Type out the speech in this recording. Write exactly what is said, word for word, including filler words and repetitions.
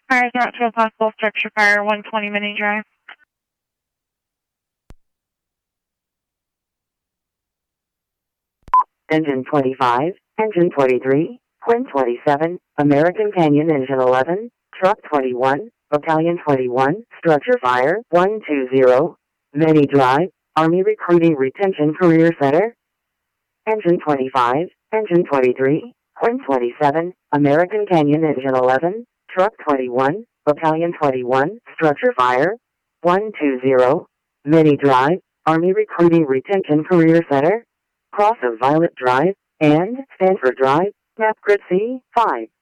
Fires out to a possible structure fire, one twenty Mini Drive. Engine twenty-five, Engine twenty-three, Quinn twenty-seven, American Canyon Engine eleven, Truck twenty-one, Battalion twenty-one, Structure Fire, one two zero, Mini Drive, Army Recruiting Retention Career Center. Engine twenty-five, Engine twenty-three, Quinn twenty-seven, American Canyon Engine eleven, Truck twenty-one, Battalion twenty-one, Structure Fire, one two zero, Mini Drive, Army Recruiting Retention Career Center. Cross of Violet Drive and Stanford Drive, map grid C five.